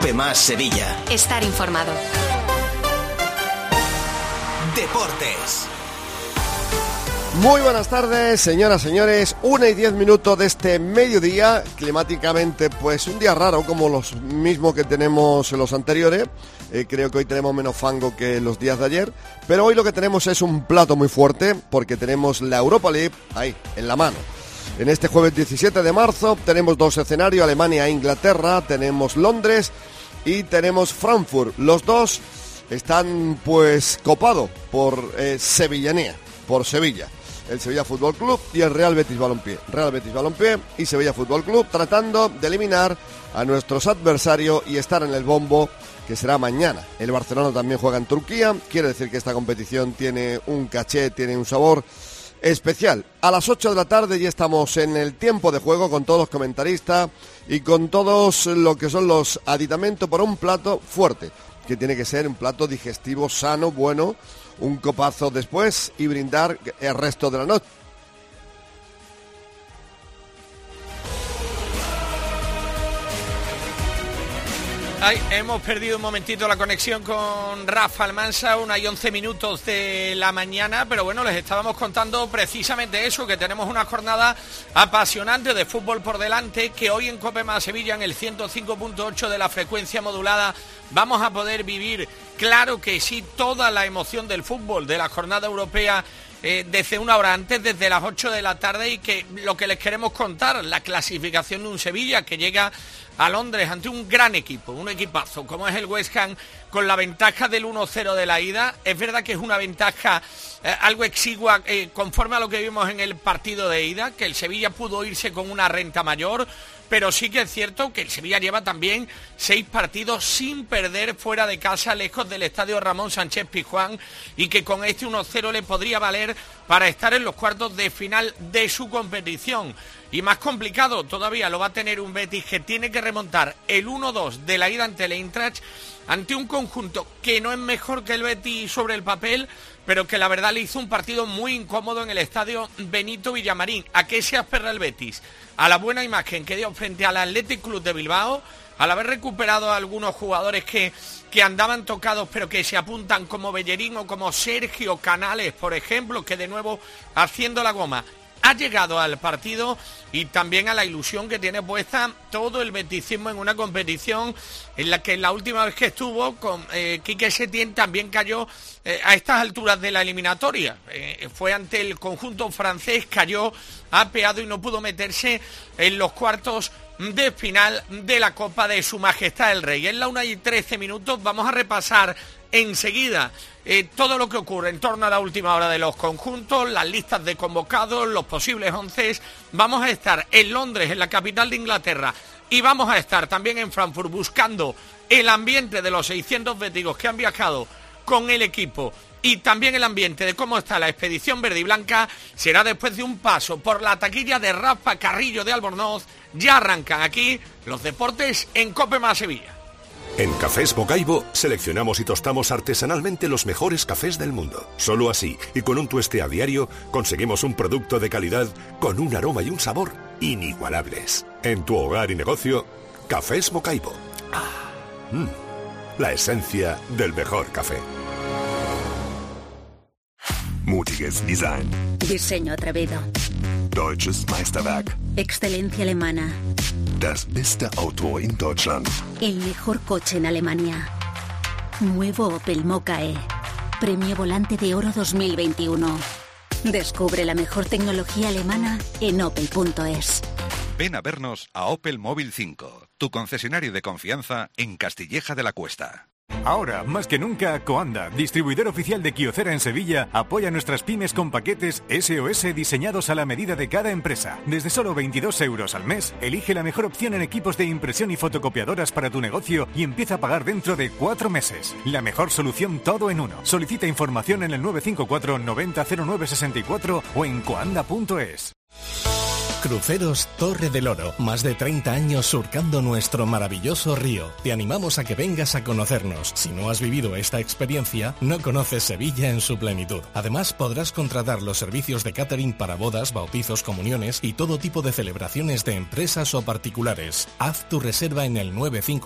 Cope Más Sevilla. Estar informado. Deportes. Muy buenas tardes, señoras, señores. 1:10 de este mediodía. Climáticamente, pues un día raro, como los mismos que tenemos en los anteriores. Creo que hoy tenemos menos fango que los días de ayer. Pero hoy lo que tenemos es un plato muy fuerte, porque tenemos la Europa League ahí, en la mano. En este jueves 17 de marzo tenemos dos escenarios, Alemania e Inglaterra. Tenemos Londres y tenemos Frankfurt. Los dos están pues copados por Sevillanía, por Sevilla. El Sevilla Fútbol Club y el Real Betis Balompié. Real Betis Balompié y Sevilla Fútbol Club tratando de eliminar a nuestros adversarios y estar en el bombo que será mañana. El Barcelona también juega en Turquía. Quiere decir que esta competición tiene un caché, tiene un sabor especial. A las 8 de la tarde ya estamos en el tiempo de juego con todos los comentaristas y con todos lo que son los aditamentos para un plato fuerte, que tiene que ser un plato digestivo, sano, bueno, un copazo después y brindar el resto de la noche. Ay, hemos perdido un momentito la conexión con Rafa Almansa, 1:11 de la mañana, pero bueno, les estábamos contando precisamente eso, que tenemos una jornada apasionante de fútbol por delante, que hoy en Cope Más Sevilla, en el 105.8 de la frecuencia modulada, vamos a poder vivir, claro que sí, toda la emoción del fútbol, de la jornada europea, desde una hora antes, desde las 8 de la tarde, y que lo que les queremos contar, la clasificación de un Sevilla que llega a Londres ante un gran equipo, un equipazo como es el West Ham, con la ventaja del 1-0 de la ida. Es verdad que es una ventaja algo exigua conforme a lo que vimos en el partido de ida, que el Sevilla pudo irse con una renta mayor, pero sí que es cierto que el Sevilla lleva también 6 partidos sin perder fuera de casa, lejos del estadio Ramón Sánchez Pizjuán, y que con este 1-0 le podría valer para estar en los cuartos de final de su competición. Y más complicado todavía lo va a tener un Betis que tiene que remontar el 1-2 de la ida ante el Eintracht, ante un conjunto que no es mejor que el Betis sobre el papel, pero que la verdad le hizo un partido muy incómodo en el estadio Benito Villamarín. ¿A qué se aferra el Betis? A la buena imagen que dio frente al Athletic Club de Bilbao, al haber recuperado a algunos jugadores que andaban tocados pero que se apuntan, como Bellerín o como Sergio Canales, por ejemplo, que de nuevo haciendo la goma ha llegado al partido, y también a la ilusión que tiene puesta todo el beticismo en una competición en la que la última vez que estuvo con Quique Setién también cayó a estas alturas de la eliminatoria. Fue ante el conjunto francés, cayó apeado y no pudo meterse en los cuartos de final de la Copa de Su Majestad el Rey. En la 1:13 vamos a repasar enseguida todo lo que ocurre en torno a la última hora de los conjuntos, las listas de convocados, los posibles 11. Vamos a estar en Londres, en la capital de Inglaterra, y vamos a estar también en Frankfurt buscando el ambiente de los 600 béticos que han viajado con el equipo, y también el ambiente de cómo está la expedición verde y blanca. Será después de un paso por la taquilla de Rafa Carrillo de Albornoz. Ya arrancan aquí los deportes en Cope Más Sevilla. En Cafés Bocaibo seleccionamos y tostamos artesanalmente los mejores cafés del mundo. Solo así, y con un tueste a diario, conseguimos un producto de calidad con un aroma y un sabor inigualables. En tu hogar y negocio, Cafés Bocaibo. La esencia del mejor café. Mutiges Design. Diseño atrevido. Deutsches Meisterwerk. Excelencia alemana. Das beste Auto in Deutschland. El mejor coche en Alemania. Nuevo Opel Mokka E. Premio Volante de Oro 2021. Descubre la mejor tecnología alemana en opel.es. Ven a vernos a Opel Móvil 5, tu concesionario de confianza en Castilleja de la Cuesta. Ahora, más que nunca, Coanda, distribuidor oficial de Kyocera en Sevilla, apoya a nuestras pymes con paquetes SOS diseñados a la medida de cada empresa. Desde solo 22 euros al mes, elige la mejor opción en equipos de impresión y fotocopiadoras para tu negocio y empieza a pagar dentro de 4 meses. La mejor solución, todo en uno. Solicita información en el 954 90 09 64 o en coanda.es. Cruceros Torre del Oro, más de 30 años surcando nuestro maravilloso río. Te animamos a que vengas a conocernos. Si no has vivido esta experiencia, no conoces Sevilla en su plenitud. Además, podrás contratar los servicios de catering para bodas, bautizos, comuniones y todo tipo de celebraciones de empresas o particulares. Haz tu reserva en el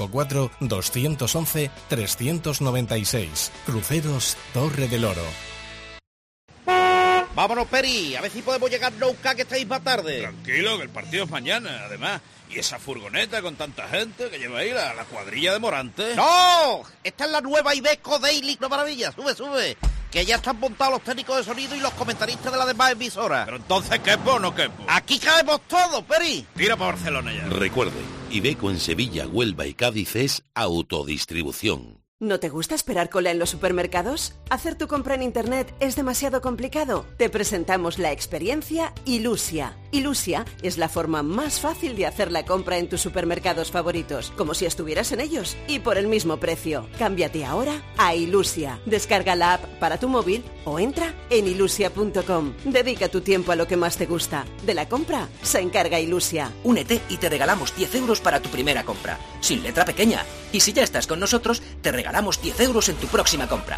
954-211-396. Cruceros Torre del Oro. Vámonos, Peri, a ver si podemos llegar nunca, que estáis más tarde. Tranquilo, que el partido es mañana, además. Y esa furgoneta con tanta gente que lleva ahí, la cuadrilla de Morante. ¡No! Esta es la nueva Ibeco Daily, una maravilla. Sube. Que ya están montados los técnicos de sonido y los comentaristas de las demás emisoras. Pero entonces, ¿quepo o no quepo? Aquí caemos todos, Peri. Tira para Barcelona ya. Recuerde, Ibeco en Sevilla, Huelva y Cádiz es autodistribución. ¿No te gusta esperar cola en los supermercados? ¿Hacer tu compra en Internet es demasiado complicado? Te presentamos la experiencia Ilusia. Ilusia es la forma más fácil de hacer la compra en tus supermercados favoritos, como si estuvieras en ellos, y por el mismo precio. Cámbiate ahora a Ilusia. Descarga la app para tu móvil o entra en ilusia.com. Dedica tu tiempo a lo que más te gusta. De la compra se encarga Ilusia. Únete y te regalamos 10 euros para tu primera compra, sin letra pequeña. Y si ya estás con nosotros, te regalamos 10 euros en tu próxima compra.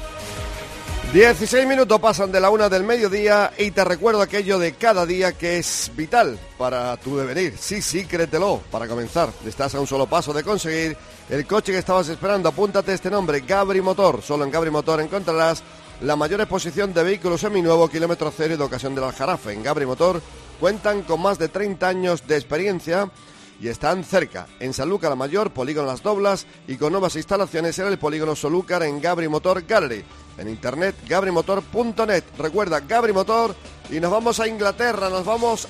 16 minutos pasan de la 1 del mediodía y te recuerdo aquello de cada día que es vital para tu devenir. Sí, créetelo. Para comenzar, estás a un solo paso de conseguir el coche que estabas esperando. Apúntate este nombre, Gabri Motor. Solo en Gabri Motor encontrarás la mayor exposición de vehículos seminuevo, kilómetro cero y de ocasión del Aljarafe. En Gabri Motor cuentan con más de 30 años de experiencia y están cerca, en Sanlúcar la Mayor, Polígono Las Doblas, y con nuevas instalaciones en el Polígono Solúcar en Gabri Motor Gallery. En internet, gabrimotor.net. Recuerda, Gabri Motor, y nos vamos a Inglaterra, nos vamos...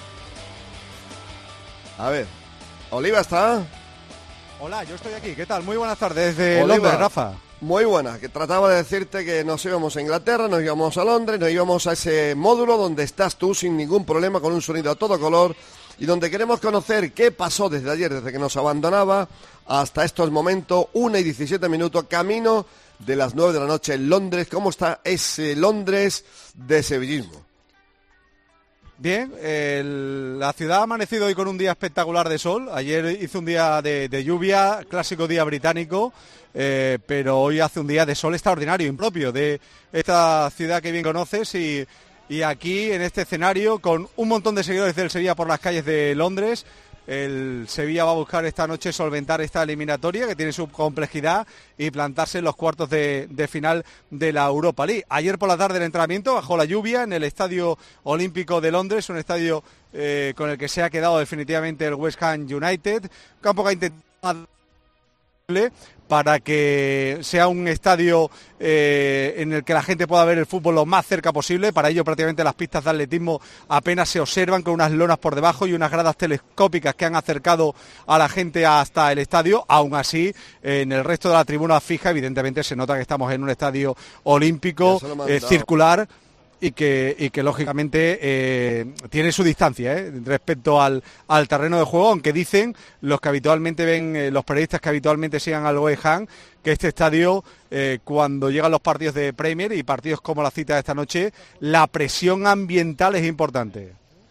A ver, ¿Oliva está? Hola, yo estoy aquí, ¿qué tal? Muy buenas tardes desde Londres, Rafa. Muy buena, que trataba de decirte que nos íbamos a Inglaterra, nos íbamos a Londres, nos íbamos a ese módulo donde estás tú sin ningún problema, con un sonido a todo color, y donde queremos conocer qué pasó desde ayer, desde que nos abandonaba, hasta estos momentos, 1:17, camino de las 9 de la noche en Londres. ¿Cómo está ese Londres de sevillismo? Bien, la ciudad ha amanecido hoy con un día espectacular de sol. Ayer hizo un día de lluvia, clásico día británico, pero hoy hace un día de sol extraordinario, impropio de esta ciudad que bien conoces, y aquí en este escenario con un montón de seguidores del Sevilla por las calles de Londres. El Sevilla va a buscar esta noche solventar esta eliminatoria que tiene su complejidad y plantarse en los cuartos de final de la Europa League. Ayer por la tarde el entrenamiento bajo la lluvia en el Estadio Olímpico de Londres, un estadio con el que se ha quedado definitivamente el West Ham United. Campo que ha intentado para que sea un estadio en el que la gente pueda ver el fútbol lo más cerca posible. Para ello prácticamente las pistas de atletismo apenas se observan, con unas lonas por debajo y unas gradas telescópicas que han acercado a la gente hasta el estadio. Aún así, en el resto de la tribuna fija evidentemente se nota que estamos en un estadio olímpico circular, y que lógicamente tiene su distancia respecto al terreno de juego, aunque dicen los que habitualmente ven, los periodistas que habitualmente sigan al West Ham, que este estadio, cuando llegan los partidos de Premier y partidos como la cita de esta noche, la presión ambiental es importante.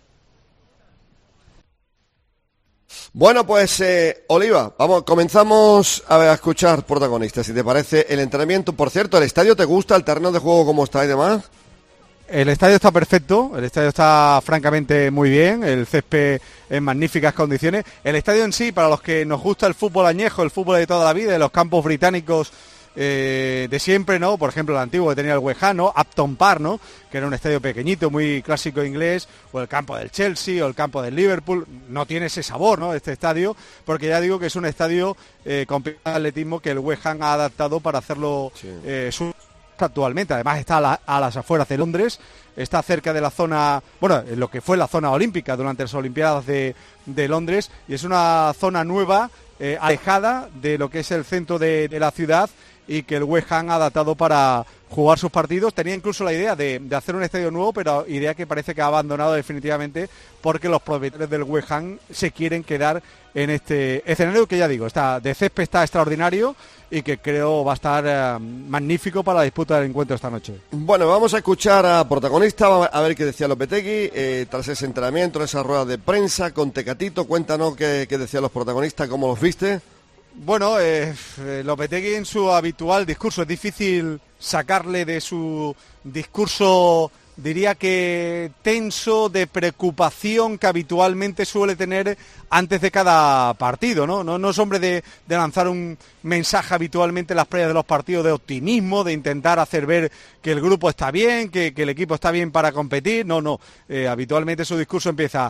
Bueno, pues Oliva, comenzamos a escuchar protagonistas, si te parece, el entrenamiento. Por cierto, ¿el estadio te gusta, el terreno de juego cómo está y demás? El estadio está perfecto, el estadio está francamente muy bien, el césped en magníficas condiciones. El estadio en sí, para los que nos gusta el fútbol añejo, el fútbol de toda la vida, de los campos británicos de siempre, ¿no? Por ejemplo, el antiguo que tenía el West Ham, ¿no? Upton Park, ¿no? Que era un estadio pequeñito, muy clásico inglés, o el campo del Chelsea, o el campo del Liverpool. No tiene ese sabor, ¿no? Este estadio, porque ya digo que es un estadio con atletismo que el West Ham ha adaptado para hacerlo actualmente. Además está a las afueras de Londres, está cerca de la zona, bueno, lo que fue la zona olímpica durante las Olimpiadas de Londres, y es una zona nueva, alejada de lo que es el centro de la ciudad, y que el West Ham ha adaptado para jugar sus partidos. Tenía incluso la idea de hacer un estadio nuevo, pero idea que parece que ha abandonado definitivamente porque los propietarios del West Ham se quieren quedar en este escenario que, ya digo, está de césped, está extraordinario y que creo va a estar magnífico para la disputa del encuentro esta noche. Bueno, vamos a escuchar a protagonista, a ver qué decía Lopetegui tras ese entrenamiento, esa rueda de prensa con Tecatito. Cuéntanos qué decían los protagonistas, cómo los viste. Bueno, Lopetegui en su habitual discurso, es difícil sacarle de su discurso, diría que tenso, de preocupación que habitualmente suele tener antes de cada partido, ¿no? No es hombre de lanzar un mensaje habitualmente en las previas de los partidos de optimismo, de intentar hacer ver que el grupo está bien, que el equipo está bien para competir. No. Habitualmente su discurso empieza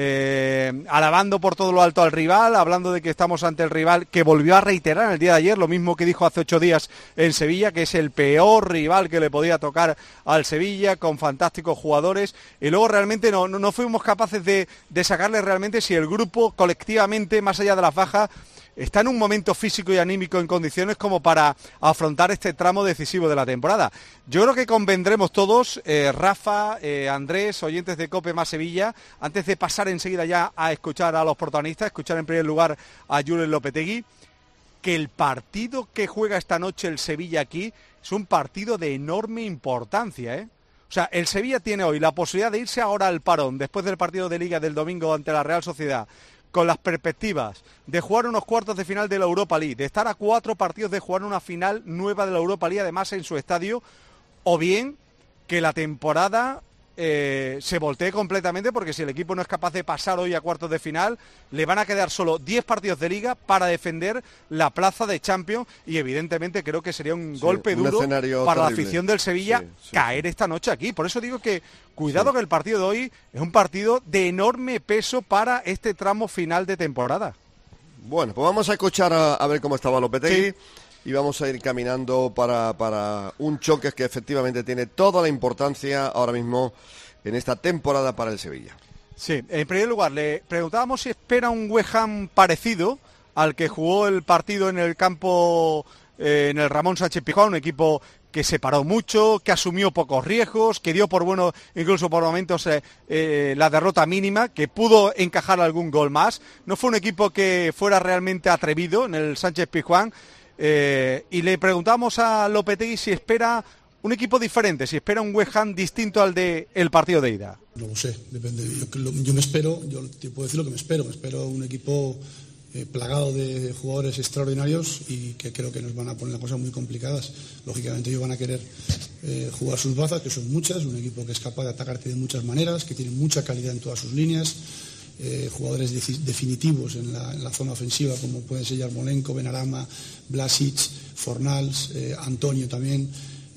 alabando por todo lo alto al rival, hablando de que estamos ante el rival que volvió a reiterar el día de ayer, lo mismo que dijo hace 8 días en Sevilla, que es el peor rival que le podía tocar al Sevilla, con fantásticos jugadores, y luego realmente no fuimos capaces de sacarle realmente si el grupo colectivamente, más allá de las bajas, está en un momento físico y anímico en condiciones como para afrontar este tramo decisivo de la temporada. Yo creo que convendremos todos, Rafa, Andrés, oyentes de COPE más Sevilla, antes de pasar enseguida ya a escuchar a los protagonistas, escuchar en primer lugar a Julen Lopetegui, que el partido que juega esta noche el Sevilla aquí es un partido de enorme importancia, ¿eh? O sea, el Sevilla tiene hoy la posibilidad de irse ahora al parón, después del partido de Liga del domingo ante la Real Sociedad, con las perspectivas de jugar unos cuartos de final de la Europa League, de estar a 4 partidos de jugar una final nueva de la Europa League, además en su estadio, o bien que la temporada se voltee completamente, porque si el equipo no es capaz de pasar hoy a cuartos de final, le van a quedar solo 10 partidos de Liga para defender la plaza de Champions, y evidentemente creo que sería un golpe duro para terrible. La afición del Sevilla caer esta noche aquí. Por eso digo que cuidado que el partido de hoy es un partido de enorme peso para este tramo final de temporada. Bueno, pues vamos a escuchar a ver cómo estaba Lopetegui. Y vamos a ir caminando para un choque que efectivamente tiene toda la importancia ahora mismo en esta temporada para el Sevilla. Sí, en primer lugar, le preguntábamos si espera un West Ham parecido al que jugó el partido en el campo, en el Ramón Sánchez Pizjuán, un equipo que se paró mucho, que asumió pocos riesgos, que dio por bueno, incluso por momentos, la derrota mínima, que pudo encajar algún gol más. No fue un equipo que fuera realmente atrevido en el Sánchez Pizjuán. Y le preguntamos a Lopetegui si espera un equipo diferente, si espera un West Ham distinto al del partido de ida. No lo sé, depende. Yo te puedo decir lo que me espero un equipo plagado de jugadores extraordinarios y que creo que nos van a poner las cosas muy complicadas. Lógicamente ellos van a querer jugar sus bazas, que son muchas, un equipo que es capaz de atacarte de muchas maneras, que tiene mucha calidad en todas sus líneas. Jugadores definitivos en la zona ofensiva, como pueden ser Yarmolenko, Benarama, Vlasic, Fornals, Antonio también,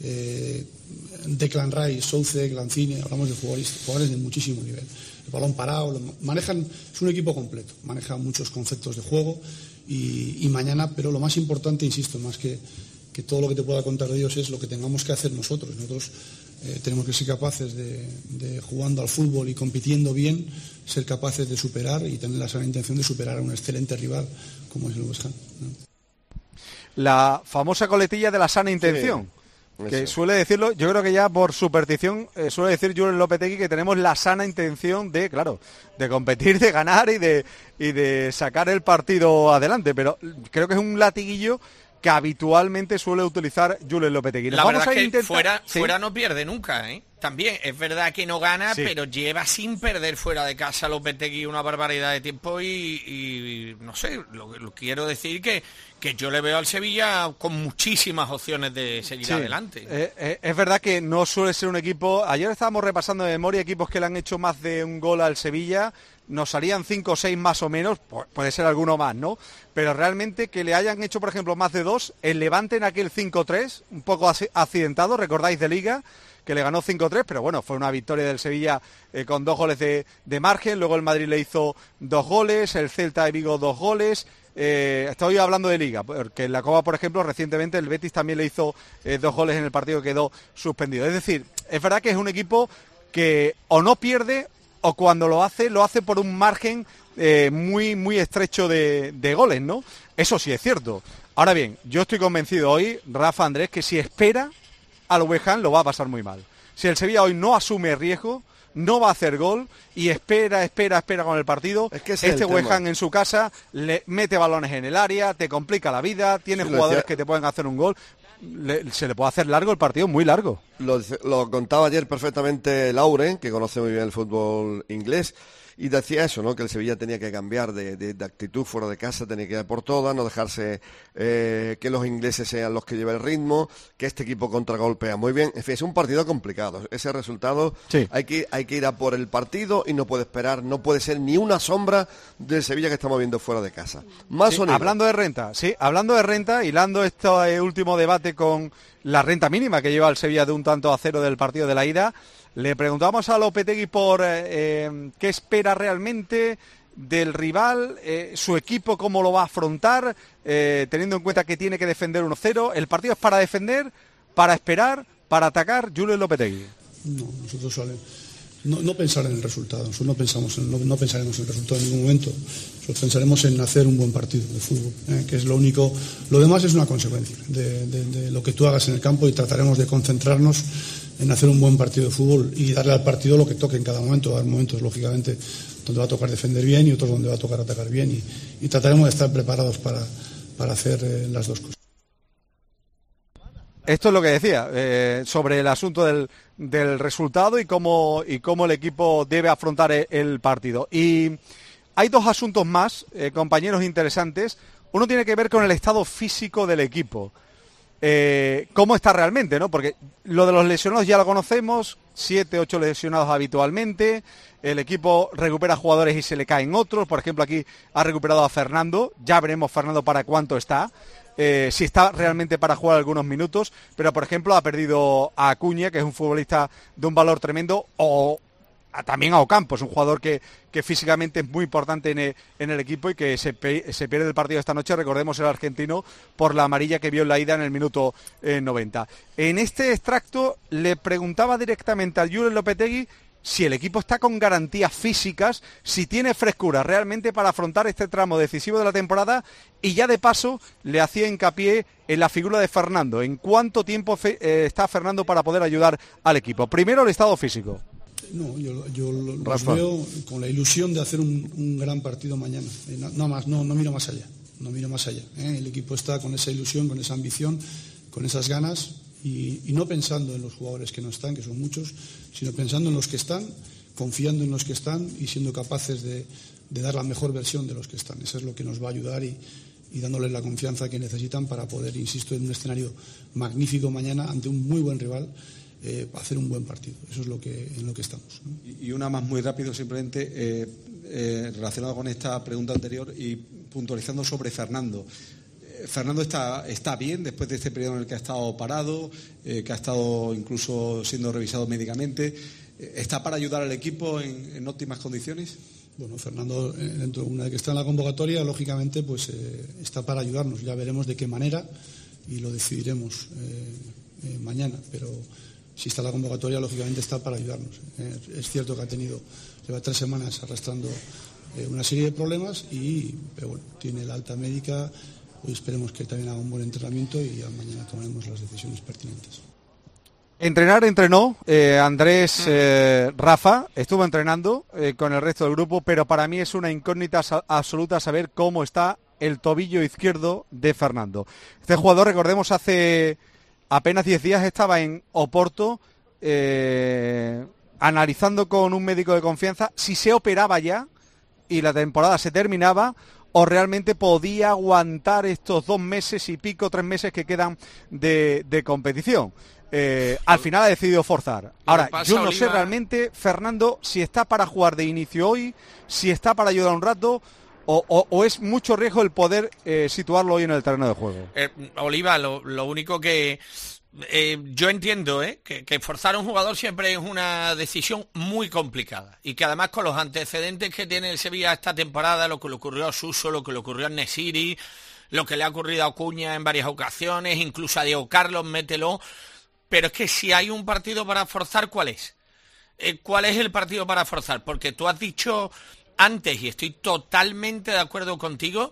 Declan Rice, Soucek, Lanzini. Hablamos de jugadores de muchísimo nivel. El balón parado, es un equipo completo, maneja muchos conceptos de juego y mañana, pero lo más importante, insisto, más que todo lo que te pueda contar de ellos, es lo que tengamos que hacer nosotros. Nosotros tenemos que ser capaces de jugando al fútbol y compitiendo bien, ser capaces de superar y tener la sana intención de superar a un excelente rival como es el West Ham, ¿no? La famosa coletilla de la sana intención. Sí, que suele decirlo, yo creo que ya por superstición suele decir Julen Lopetegui que tenemos la sana intención de competir, de ganar y de sacar el partido adelante, pero creo que es un latiguillo que habitualmente suele utilizar Julen Lopetegui. La verdad es que fuera no pierde nunca, ¿eh? También es verdad que no gana, pero lleva sin perder fuera de casa Lopetegui una barbaridad de tiempo y no sé, lo quiero decir que yo le veo al Sevilla con muchísimas opciones de seguir adelante. Es verdad que no suele ser un equipo. Ayer estábamos repasando de memoria equipos que le han hecho más de un gol al Sevilla. Nos salían 5 o 6 más o menos, puede ser alguno más, ¿no? Pero realmente que le hayan hecho, por ejemplo, más de 2, el Levante en aquel 5-3, un poco accidentado, recordáis, de Liga, que le ganó 5-3, pero bueno, fue una victoria del Sevilla con 2 goles de margen. Luego el Madrid le hizo 2 goles, el Celta de Vigo 2 goles. Estoy hablando de Liga, porque en la Copa, por ejemplo, recientemente el Betis también le hizo 2 goles en el partido que quedó suspendido. Es decir, es verdad que es un equipo que o no pierde o cuando lo hace por un margen muy, muy estrecho de goles, ¿no? Eso sí es cierto. Ahora bien, yo estoy convencido hoy, Rafa, Andrés, que si espera al West Ham lo va a pasar muy mal. Si el Sevilla hoy no asume riesgo, no va a hacer gol y espera con el partido, es que este West Ham en su casa le mete balones en el área, te complica la vida, tiene jugadores que te pueden hacer un gol. Se le puede hacer largo el partido, muy largo. Lo contaba ayer perfectamente Lauren, que conoce muy bien el fútbol inglés, y decía eso, ¿no? Que el Sevilla tenía que cambiar de actitud fuera de casa, tenía que ir por todas, no dejarse que los ingleses sean los que lleven el ritmo, que este equipo contragolpea muy bien. En fin, es un partido complicado. Ese resultado hay que ir a por el partido y no puede esperar, no puede ser ni una sombra del Sevilla que estamos viendo fuera de casa. Hablando de renta, hilando este último debate con la renta mínima que lleva el Sevilla de 1-0 del partido de la ida, le preguntamos a Lopetegui por qué espera realmente del rival, su equipo cómo lo va a afrontar, teniendo en cuenta que tiene que defender 1-0. ¿El partido es para defender, para esperar, para atacar? Julio Lopetegui. No, nosotros no pensar en el resultado, nosotros no pensaremos en el resultado en ningún momento, nosotros pensaremos en hacer un buen partido de fútbol, que es lo único. Lo demás es una consecuencia de lo que tú hagas en el campo, y trataremos de concentrarnos en hacer un buen partido de fútbol y darle al partido lo que toque en cada momento. Hay momentos, lógicamente, donde va a tocar defender bien y otros donde va a tocar atacar bien, y trataremos de estar preparados para hacer las dos cosas. Esto es lo que decía sobre el asunto del resultado y cómo el equipo debe afrontar el partido. Y hay dos asuntos más, compañeros, interesantes. Uno tiene que ver con el estado físico del equipo. Cómo está realmente, ¿no? Porque lo de los lesionados ya lo conocemos, 7-8 lesionados habitualmente, el equipo recupera jugadores y se le caen otros. Por ejemplo, aquí ha recuperado a Fernando, ya veremos Fernando para cuánto está, si está realmente para jugar algunos minutos, pero por ejemplo ha perdido a Acuña, que es un futbolista de un valor tremendo, o también a Ocampos, un jugador que físicamente es muy importante en el equipo y que se pierde el partido esta noche, recordemos, el argentino, por la amarilla que vio en la ida en el minuto 90. En este extracto le preguntaba directamente al Julio Lopetegui si el equipo está con garantías físicas, si tiene frescura realmente para afrontar este tramo decisivo de la temporada, y ya de paso le hacía hincapié en la figura de Fernando. ¿En cuánto tiempo está Fernando para poder ayudar al equipo? Primero, el estado físico. No, yo los veo con la ilusión de hacer un gran partido mañana. No miro más allá. El equipo está con esa ilusión, con esa ambición, con esas ganas, y no pensando en los jugadores que no están, que son muchos, sino pensando en los que están, confiando en los que están y siendo capaces de dar la mejor versión de los que están. Eso es lo que nos va a ayudar y dándoles la confianza que necesitan para poder, insisto, en un escenario magnífico mañana ante un muy buen rival, hacer un buen partido. Eso es en lo que estamos, ¿no? Y una más muy rápido, simplemente relacionado con esta pregunta anterior y puntualizando sobre Fernando. Fernando está bien después de este periodo en el que ha estado parado, que ha estado incluso siendo revisado médicamente. ¿Está para ayudar al equipo en óptimas condiciones? Bueno, Fernando, una vez que está en la convocatoria, lógicamente, pues está para ayudarnos. Ya veremos de qué manera y lo decidiremos mañana, pero si está en la convocatoria, lógicamente está para ayudarnos. Es cierto que lleva 3 semanas arrastrando una serie de problemas, pero bueno, tiene la alta médica. Hoy esperemos que también haga un buen entrenamiento y ya mañana tomaremos las decisiones pertinentes. Entrenó Andrés, Rafa, estuvo entrenando con el resto del grupo, pero para mí es una incógnita absoluta saber cómo está el tobillo izquierdo de Fernando. Este jugador, recordemos, hace apenas 10 días estaba en Oporto analizando con un médico de confianza si se operaba ya y la temporada se terminaba, o realmente podía aguantar estos 2 meses y pico, 3 meses que quedan de competición. Al final ha decidido forzar. Ahora, yo no sé realmente, Fernando, si está para jugar de inicio hoy, si está para ayudar un rato, o es mucho riesgo el poder situarlo hoy en el terreno de juego. Oliva, lo único que yo entiendo que forzar a un jugador siempre es una decisión muy complicada, y que además con los antecedentes que tiene el Sevilla esta temporada, lo que le ocurrió a Suso, lo que le ocurrió a Nesiri, lo que le ha ocurrido a Acuña en varias ocasiones, incluso a Diego Carlos, mételo. Pero es que si hay un partido para forzar, ¿cuál es? ¿Cuál es el partido para forzar? Porque tú has dicho antes, y estoy totalmente de acuerdo contigo,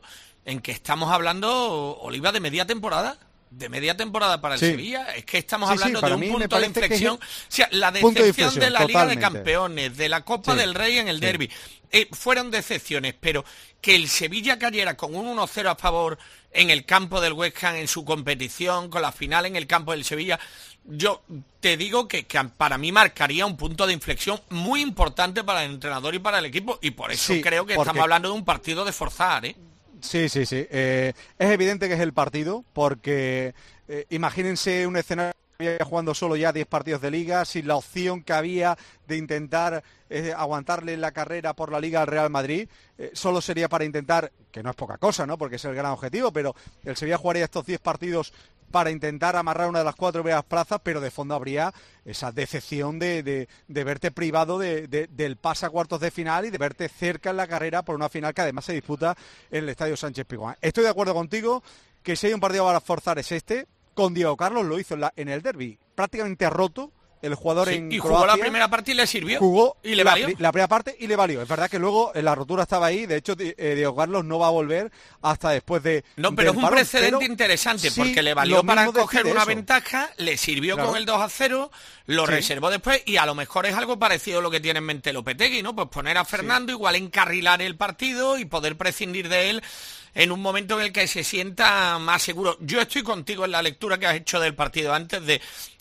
en que estamos hablando, Oliva, de media temporada. De media temporada para el Sevilla, es que estamos hablando de un punto de inflexión, o sea, la decepción de la Liga de Campeones, de la Copa del Rey en el derbi, fueron decepciones, pero que el Sevilla cayera con un 1-0 a favor en el campo del West Ham en su competición, con la final en el campo del Sevilla, yo te digo que para mí marcaría un punto de inflexión muy importante para el entrenador y para el equipo, y por eso creo que estamos hablando de un partido de forzar, Sí. Es evidente que es el partido, porque imagínense un escenario jugando solo ya 10 partidos de Liga, sin la opción que había de intentar aguantarle la carrera por la Liga al Real Madrid, solo sería para intentar, que no es poca cosa, ¿no?, porque es el gran objetivo, pero el Sevilla jugaría estos 10 partidos para intentar amarrar una de las 4 primeras plazas, pero de fondo habría esa decepción de verte privado del pase a cuartos de final y de verte cerca en la carrera por una final que además se disputa en el Estadio Sánchez-Pizjuán. Estoy de acuerdo contigo que si hay un partido para forzar es este. Con Diego Carlos lo hizo en el derbi, prácticamente roto. El jugador en y Croacia, jugó la primera parte y le sirvió. Jugó y le valió. La primera parte y le valió. Es verdad que luego la rotura estaba ahí. De hecho, Diego Carlos no va a volver hasta después de... No, pero es un precedente interesante, porque le valió para coger una ventaja, le sirvió con el 2-0, lo reservó después, y a lo mejor es algo parecido a lo que tiene en mente Lopetegui, ¿no? Pues poner a Fernando, igual encarrilar el partido y poder prescindir de él en un momento en el que se sienta más seguro. Yo estoy contigo en la lectura que has hecho del partido antes de...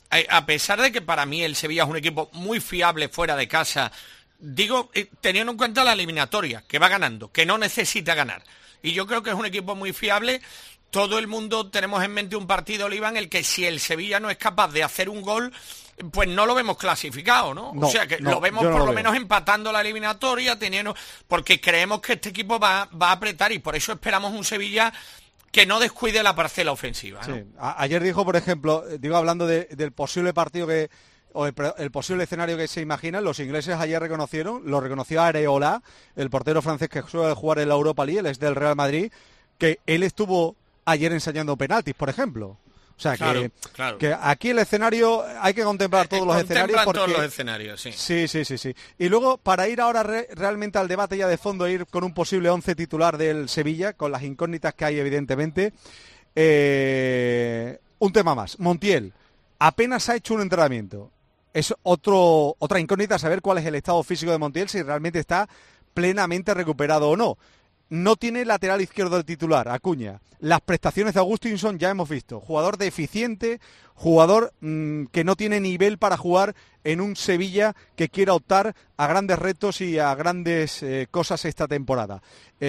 A pesar de que para mí el Sevilla es un equipo muy fiable fuera de casa, digo, teniendo en cuenta la eliminatoria, que va ganando, que no necesita ganar. Y yo creo que es un equipo muy fiable. Todo el mundo tenemos en mente un partido, Oliva, en el que si el Sevilla no es capaz de hacer un gol, pues no lo vemos clasificado, ¿no? O sea, que lo vemos por lo menos empatando la eliminatoria, porque creemos que este equipo va a apretar, y por eso esperamos un Sevilla que no descuide la parcela ofensiva, ¿no? Sí. Ayer dijo, por ejemplo, hablando del posible partido o el posible escenario que se imaginan, los ingleses ayer lo reconoció Areola, el portero francés que suele jugar en la Europa League, él es del Real Madrid, que él estuvo ayer ensayando penaltis, por ejemplo. O sea, que aquí el escenario hay que contemplar todos los escenarios. Todos los escenarios, sí. Sí. Y luego, para ir ahora realmente al debate ya de fondo, ir con un posible 11 titular del Sevilla, con las incógnitas que hay, evidentemente. Un tema más. Montiel apenas ha hecho un entrenamiento. Es otra incógnita, saber cuál es el estado físico de Montiel, si realmente está plenamente recuperado o no. No tiene lateral izquierdo del titular, Acuña. Las prestaciones de Agustinson ya hemos visto. Jugador deficiente, jugador que no tiene nivel para jugar en un Sevilla que quiera optar a grandes retos y a grandes cosas esta temporada.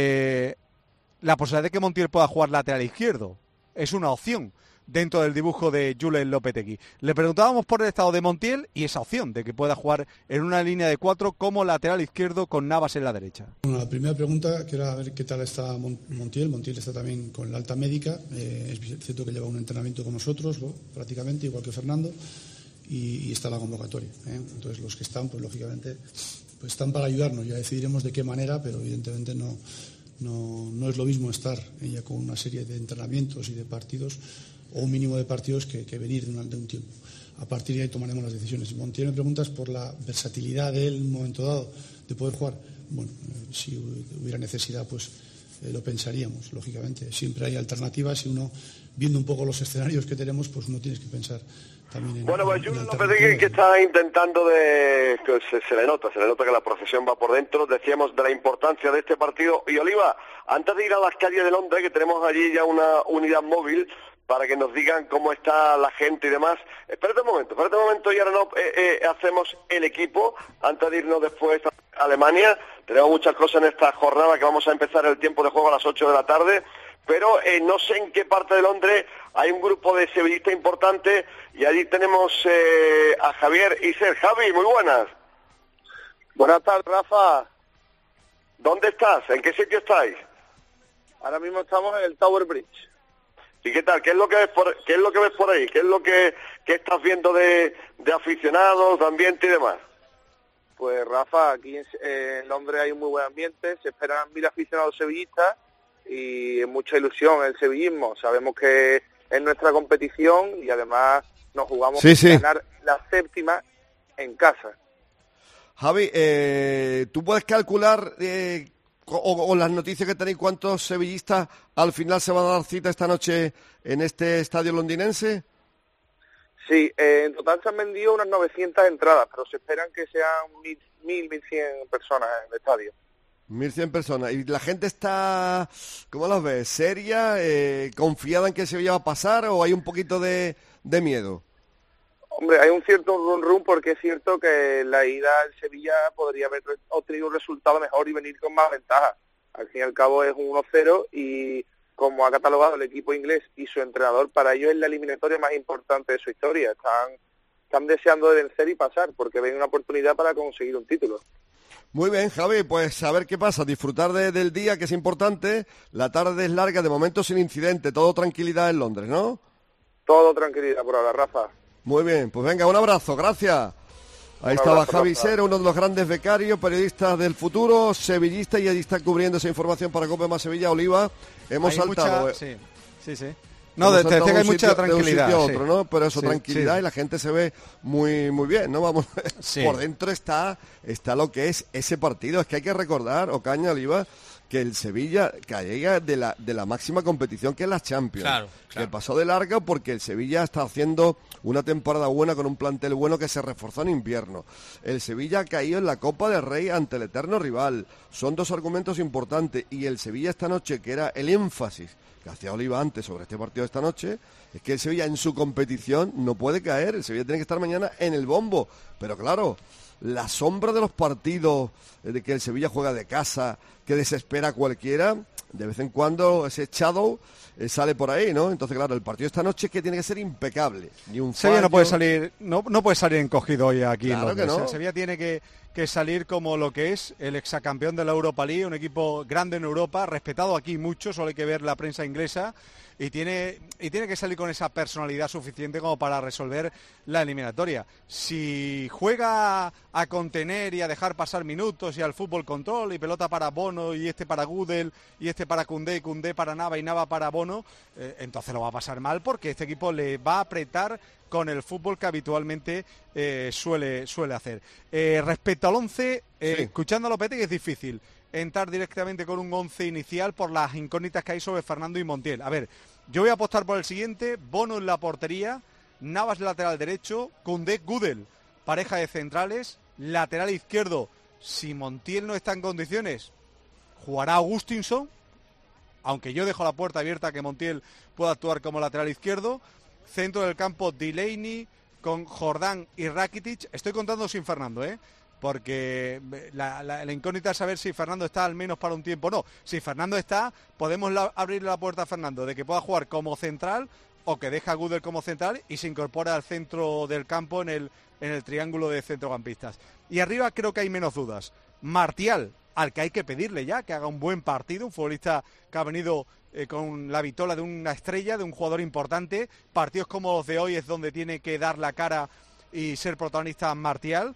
La posibilidad de que Montiel pueda jugar lateral izquierdo es una opción dentro del dibujo de Julen Lopetegui. Le preguntábamos por el estado de Montiel y esa opción de que pueda jugar en una línea de 4 como lateral izquierdo con Navas en la derecha. Bueno, la primera pregunta, que era a ver qué tal está Montiel. Montiel está también con la alta médica. Es cierto que lleva un entrenamiento con nosotros, prácticamente, igual que Fernando, y está en la convocatoria. Entonces los que están, pues lógicamente, pues están para ayudarnos. Ya decidiremos de qué manera, pero evidentemente no es lo mismo estar ya con una serie de entrenamientos y de partidos, o un mínimo de partidos, que venir de un tiempo. A partir de ahí tomaremos las decisiones. Montiel, me preguntas por la versatilidad de él en un momento dado de poder jugar. Bueno, si hubiera necesidad, pues lo pensaríamos, lógicamente. Siempre hay alternativas y uno, viendo un poco los escenarios que tenemos, pues uno tiene que pensar también en... Bueno, pues yo no pensé que está intentando se le nota que la profesión va por dentro. Decíamos de la importancia de este partido. Y Oliva, antes de ir a las calles de Londres, que tenemos allí ya una unidad móvil para que nos digan cómo está la gente y demás. Espérate un momento, y ahora hacemos el equipo, antes de irnos después a Alemania. Tenemos muchas cosas en esta jornada, que vamos a empezar el tiempo de juego a las 8 de la tarde, pero no sé en qué parte de Londres hay un grupo de sevillistas importante, y allí tenemos a Javier y Ser. Javi, muy buenas. Buenas tardes, Rafa. ¿Dónde estás? ¿En qué sitio estáis? Ahora mismo estamos en el Tower Bridge. ¿Y qué tal? ¿Qué es lo que ves por ahí? ¿Qué es lo que estás viendo de aficionados, de ambiente y demás? Pues Rafa, aquí en Londres hay un muy buen ambiente, se esperan 1000 aficionados sevillistas y mucha ilusión el sevillismo. Sabemos que es nuestra competición y además nos jugamos ganar la 7ª en casa. Javi, ¿tú puedes calcular o las noticias que tenéis, ¿cuántos sevillistas al final se van a dar cita esta noche en este estadio londinense? Sí, en total se han vendido unas 900 entradas, pero se esperan que sean 1.100 personas en el estadio. 1.100 personas. ¿Y la gente está, cómo los ves, seria, confiada en que Sevilla va a pasar o hay un poquito de miedo? Hombre, hay un cierto run porque es cierto que la ida al Sevilla podría haber obtenido un resultado mejor y venir con más ventaja. Al fin y al cabo es un 1-0 y como ha catalogado el equipo inglés y su entrenador, para ellos es la eliminatoria más importante de su historia. Están deseando de vencer y pasar porque ven una oportunidad para conseguir un título. Muy bien, Javi, pues a ver qué pasa, disfrutar del día, que es importante. La tarde es larga, de momento sin incidente, todo tranquilidad en Londres, ¿no? Todo tranquilidad por ahora, Rafa. Muy bien, pues venga, un abrazo, gracias. Ahí estaba Javi Ser, uno de los grandes becarios, periodistas del futuro, sevillista, y ahí está cubriendo esa información para Cope Más Sevilla. Oliva, hemos saltado. Sí. No, te decía que hay mucha tranquilidad. De un sitio a otro, ¿no? Pero eso, Sí, tranquilidad, sí. y la gente se ve muy bien, ¿no? Vamos, Sí. Por dentro está lo que es ese partido. Es que hay que recordar, Ocaña, Oliva, que el Sevilla llega de la máxima competición, que es la Champions. Claro. Que pasó de larga porque el Sevilla está haciendo una temporada buena con un plantel bueno que se reforzó en invierno. El Sevilla ha caído en la Copa del Rey ante el eterno rival. Son dos argumentos importantes. Y el Sevilla esta noche, que era el énfasis que hacía Oliva antes sobre este partido de esta noche, es que el Sevilla en su competición no puede caer. El Sevilla tiene que estar mañana en el bombo. Pero claro, la sombra de los partidos, de que el Sevilla juega de casa, que desespera a cualquiera, de vez en cuando ese shadow sale por ahí, ¿no? Entonces, claro, el partido esta noche es que tiene que ser impecable. Ni un Sevilla fallo. no puede salir encogido hoy aquí Claro en Londres. que no. El Sevilla tiene que salir como lo que es el exacampeón de la Europa League, un equipo grande en Europa, respetado aquí mucho, solo hay que ver la prensa inglesa, y tiene que salir con esa personalidad suficiente como para resolver la eliminatoria. Si juega a contener y a dejar pasar minutos y al fútbol control y pelota para Bono y este para Gudel y este para Koundé y Koundé para Nava y Nava para Bono, entonces lo va a pasar mal porque este equipo le va a apretar con el fútbol que habitualmente suele hacer. Respecto al 11, escuchando a Lopetegui es difícil entrar directamente con un 11 inicial por las incógnitas que hay sobre Fernando y Montiel. A ver, yo voy a apostar por el siguiente: Bono en la portería, Navas lateral derecho, Koundé, Gudel, pareja de centrales, lateral izquierdo, si Montiel no está en condiciones, jugará Augustinson, aunque yo dejo la puerta abierta a que Montiel pueda actuar como lateral izquierdo. Centro del campo, Delaney con Jordán y Rakitic. Estoy contando sin Fernando, porque la incógnita es saber si Fernando está al menos para un tiempo o no. Si Fernando está, podemos abrir la puerta a Fernando de que pueda jugar como central o que deja a Gudel como central y se incorpora al centro del campo en el triángulo de centrocampistas. Y arriba creo que hay menos dudas. Martial, al que hay que pedirle ya que haga un buen partido, un futbolista que ha venido con la vitola de una estrella, de un jugador importante. Partidos como los de hoy es donde tiene que dar la cara y ser protagonista Martial,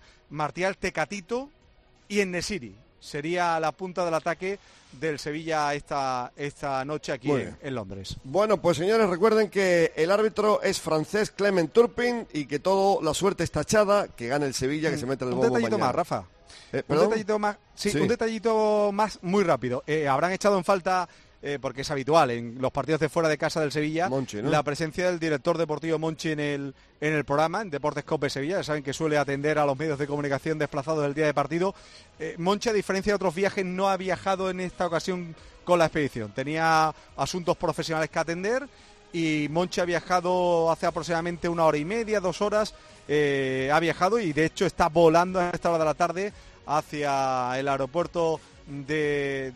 Tecatito y En-Nesyri. Sería la punta del ataque del Sevilla esta noche aquí en Londres. Bueno, pues señores, recuerden que el árbitro es francés, Clement Turpin, y que toda la suerte está echada, que gane el Sevilla, que se mete en el bombo mañana. Un detallito más, Rafa. Sí. Un detallito más muy rápido. Habrán echado en falta, porque es habitual en los partidos de fuera de casa del Sevilla, Monchi, ¿no? La presencia del director deportivo Monchi en el programa, en Deportes Cope Sevilla. Ya saben que suele atender a los medios de comunicación desplazados el día de partido. Monchi, a diferencia de otros viajes, no ha viajado en esta ocasión con la expedición. Tenía asuntos profesionales que atender y Monchi ha viajado hace aproximadamente 1 hora y media, 2 horas. Ha viajado y de hecho está volando a esta hora de la tarde hacia el aeropuerto de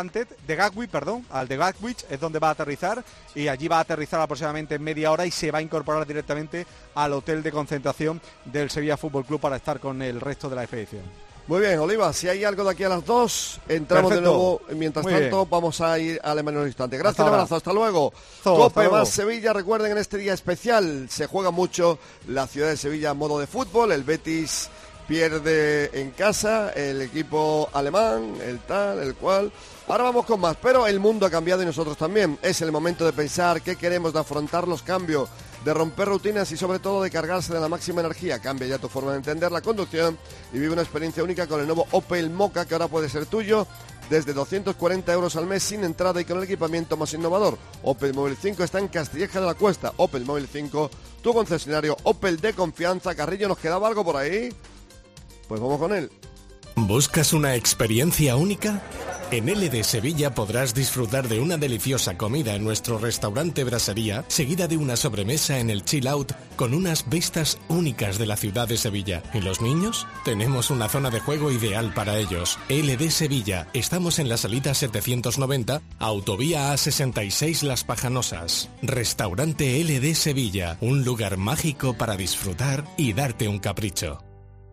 Gatwick, es donde va a aterrizar, y allí va a aterrizar aproximadamente en media hora y se va a incorporar directamente al hotel de concentración del Sevilla Fútbol Club para estar con el resto de la expedición. Muy bien, Oliva, si hay algo de aquí a las 2, entramos de nuevo. Mientras tanto, vamos a ir a Alemania en un instante. Gracias, un abrazo, hasta luego. Cope más Sevilla, recuerden, en este día especial se juega mucho la ciudad de Sevilla en modo de fútbol. El Betis pierde en casa, el equipo alemán, el tal, el cual. Ahora vamos con más, pero el mundo ha cambiado y nosotros también. Es el momento de pensar qué queremos, de afrontar los cambios. de romper rutinas y sobre todo de cargarse de la máxima energía. Cambia ya tu forma de entender la conducción y vive una experiencia única con el nuevo Opel Mokka, que ahora puede ser tuyo desde 240 euros al mes sin entrada y con el equipamiento más innovador. Opel Móvil 5 está en Castilleja de la Cuesta. Opel Móvil 5, tu concesionario Opel de confianza. Carrillo, ¿nos quedaba algo por ahí? Pues vamos con él. ¿Buscas una experiencia única? En LD Sevilla podrás disfrutar de una deliciosa comida en nuestro restaurante Brasería, seguida de una sobremesa en el Chill Out con unas vistas únicas de la ciudad de Sevilla. ¿Y los niños? Tenemos una zona de juego ideal para ellos. LD Sevilla. Estamos en la salida 790, autovía A66 Las Pajanosas. Restaurante LD Sevilla, un lugar mágico para disfrutar y darte un capricho.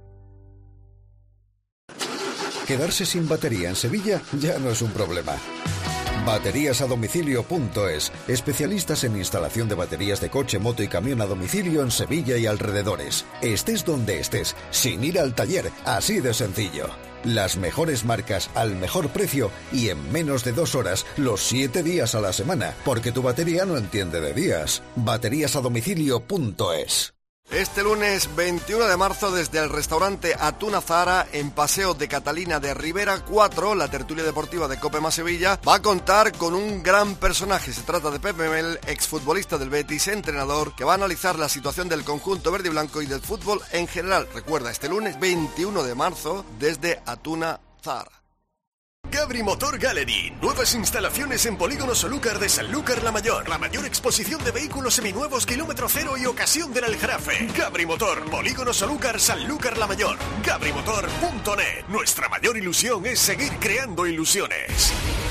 Quedarse sin batería en Sevilla ya no es un problema. Bateríasadomicilio.es, especialistas en instalación de baterías de coche, moto y camión a domicilio en Sevilla y alrededores. Estés donde estés, sin ir al taller, así de sencillo. Las mejores marcas al mejor precio y en menos de 2 horas, los 7 días a la semana, porque tu batería no entiende de días. Bateríasadomicilio.es. Este lunes 21 de marzo desde el restaurante Atuna Zahara en Paseo de Catalina de Rivera 4, la tertulia deportiva de COPE más Sevilla va a contar con un gran personaje. Se trata de Pepe Mel, exfutbolista del Betis, entrenador, que va a analizar la situación del conjunto verde y blanco y del fútbol en general. Recuerda, este lunes 21 de marzo desde Atuna Zahara. Gabri Motor Gallery, nuevas instalaciones en Polígono Solúcar de Sanlúcar la Mayor. La mayor exposición de vehículos seminuevos kilómetro cero y ocasión del Aljarafe. Gabri Motor, Polígono Solúcar, Sanlúcar la Mayor. GabriMotor.net. Nuestra mayor ilusión es seguir creando ilusiones.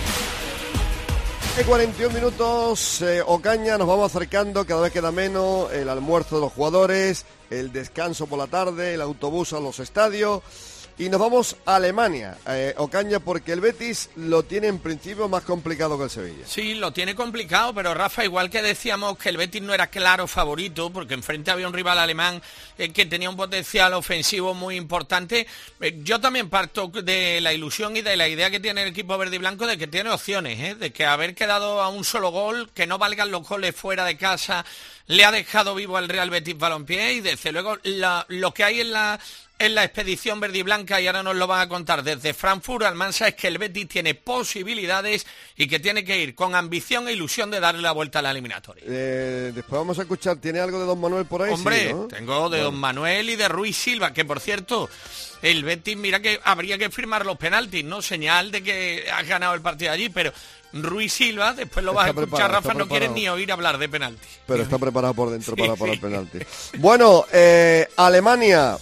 41 minutos, Ocaña, nos vamos acercando, cada vez queda menos, el almuerzo de los jugadores, el descanso por la tarde, el autobús a los estadios. Y nos vamos a Alemania, Ocaña, porque el Betis lo tiene en principio más complicado que el Sevilla. Sí, lo tiene complicado, pero Rafa, igual que decíamos que el Betis no era claro favorito, porque enfrente había un rival alemán que tenía un potencial ofensivo muy importante, yo también parto de la ilusión y de la idea que tiene el equipo verde y blanco de que tiene opciones, de que haber quedado a un solo gol, que no valgan los goles fuera de casa, le ha dejado vivo al Real Betis Balompié, y desde luego lo que hay en la expedición verde y blanca, y ahora nos lo van a contar desde Frankfurt, Almansa, es que el Betis tiene posibilidades y que tiene que ir con ambición e ilusión de darle la vuelta a la eliminatoria. Después vamos a escuchar, ¿tiene algo de Don Manuel por ahí? Hombre, sí, ¿no? Tengo de Don Manuel y de Ruiz Silva, que por cierto, el Betis, mira que habría que firmar los penaltis, ¿no? Señal de que has ganado el partido allí, pero Ruiz Silva, después lo vas a escuchar, Rafa, no quieres ni oír hablar de penaltis. Pero está preparado por dentro para el penalti. Bueno, Alemania,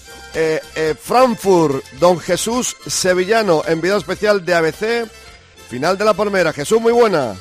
Frankfurt, Don Jesús Sevillano, enviado especial de ABC, final de la Palmera. Jesús, muy buena.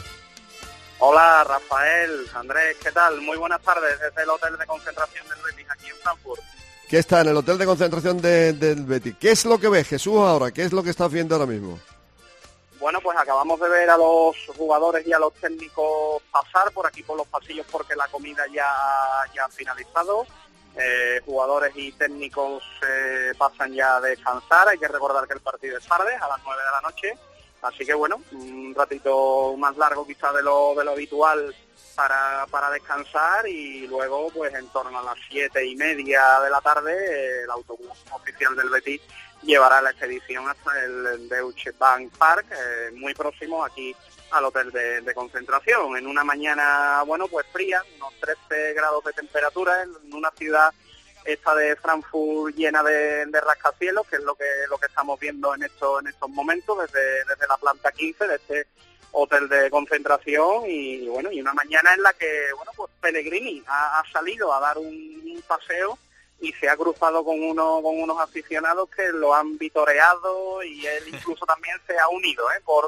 Hola, Rafael, Andrés, ¿qué tal? Muy buenas tardes desde el hotel de concentración del Betis aquí en Frankfurt. ¿Qué está en el hotel de concentración del Betis? ¿Qué es lo que ves, Jesús, ahora? ¿Qué es lo que estás viendo ahora mismo? Bueno, pues acabamos de ver a los jugadores y a los técnicos pasar por aquí por los pasillos porque la comida ya ha finalizado. Jugadores y técnicos pasan ya a descansar. Hay que recordar que el partido es tarde, a las 9 de la noche. Así que bueno, un ratito más largo quizá de lo habitual para descansar, y luego pues en torno a las 7:30 de la tarde el autobús oficial del Betis llevará la expedición hasta el Deutsche Bank Park, muy próximo aquí al hotel de concentración, en una mañana, bueno, pues fría, unos 13 grados de temperatura, en una ciudad esta de Frankfurt llena de rascacielos, que es lo que estamos viendo en estos momentos desde la planta 15 de este hotel de concentración, y bueno, y una mañana en la que, bueno, pues Pellegrini ha salido a dar un paseo y se ha cruzado con unos aficionados que lo han vitoreado, y él incluso también se ha unido,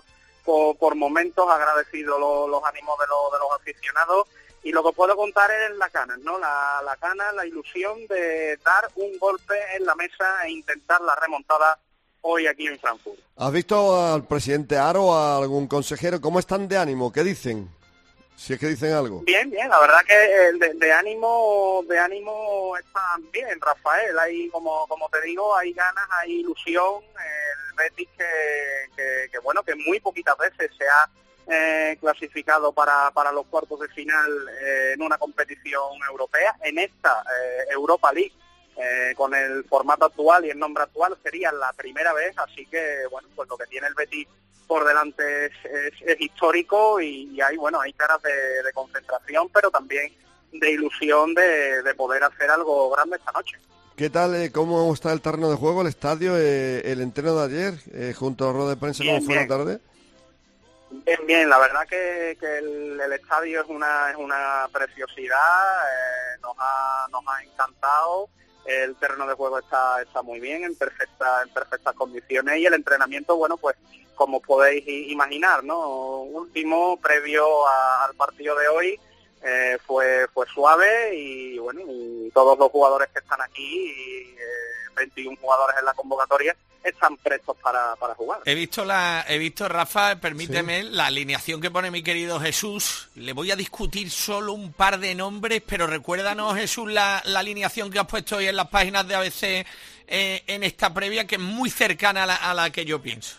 por momentos, ha agradecido los ánimos de los aficionados. Y lo que puedo contar es la cana, ¿no? La cana, la ilusión de dar un golpe en la mesa e intentar la remontada hoy aquí en Frankfurt. ¿Has visto al presidente Aro, a algún consejero? ¿Cómo están de ánimo? ¿Qué dicen? Si es que dicen algo. Bien, la verdad que de ánimo están bien, Rafael. Hay, como te digo, hay ganas, hay ilusión. El Betis que bueno, que muy poquitas veces se ha clasificado para los cuartos de final en una competición europea. En esta Europa League, con el formato actual y el nombre actual, sería la primera vez, así que bueno, pues lo que tiene el Betis por delante es histórico y hay caras de concentración, pero también de ilusión de poder hacer algo grande esta noche. ¿Qué tal, cómo está el terreno de juego, el estadio, el entreno de ayer, junto a la rueda de prensa, cómo fue la tarde? Bien, la verdad que el estadio es una preciosidad, nos ha encantado, el terreno de juego está muy bien, en perfectas condiciones, y el entrenamiento, bueno, pues como podéis imaginar, ¿no? Último, previo al partido de hoy, fue suave y bueno, y todos los jugadores que están aquí, 21 jugadores en la convocatoria, están prestos para jugar. He visto, Rafa, permíteme, sí, la alineación que pone mi querido Jesús. Le voy a discutir solo un par de nombres, pero recuérdanos, Jesús, la alineación que has puesto hoy en las páginas de ABC en esta previa, que es muy cercana a la que yo pienso.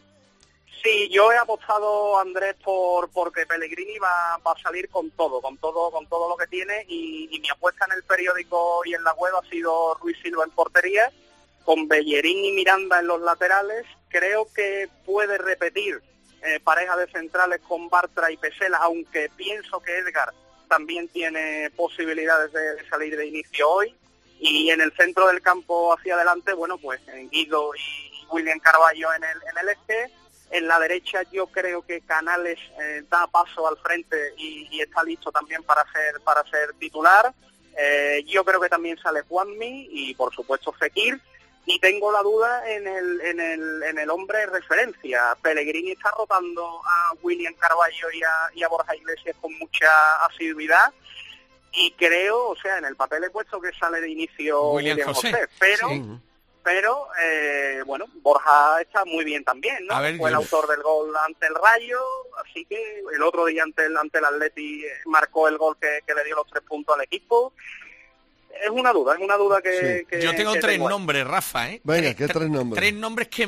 Sí, yo he apostado, Andrés, porque Pellegrini va a salir con todo lo que tiene, y mi apuesta en el periódico y en la web ha sido Ruiz Silva en portería, con Bellerín y Miranda en los laterales. Creo que puede repetir pareja de centrales con Bartra y Pesela, aunque pienso que Edgar también tiene posibilidades de salir de inicio hoy. Y en el centro del campo hacia adelante, bueno, pues Guido y William Carballo en el eje. En la derecha yo creo que Canales da paso al frente y está listo también para ser titular. Yo creo que también sale Juanmi y por supuesto Fekir. Y tengo la duda en el hombre de referencia. Pellegrini está rotando a William Carballo y a Borja Iglesias con mucha asiduidad. Y creo, o sea, en el papel he puesto que sale de inicio William José, pero... Sí. Pero, bueno, Borja está muy bien también, ¿no? Fue el autor del gol ante el Rayo, así que el otro día ante el Atleti marcó el gol que le dio los 3 puntos al equipo. Es una duda que... Sí. Yo tengo 3 nombres, Rafa, ¿eh? Venga, ¿qué 3 nombres? 3 nombres que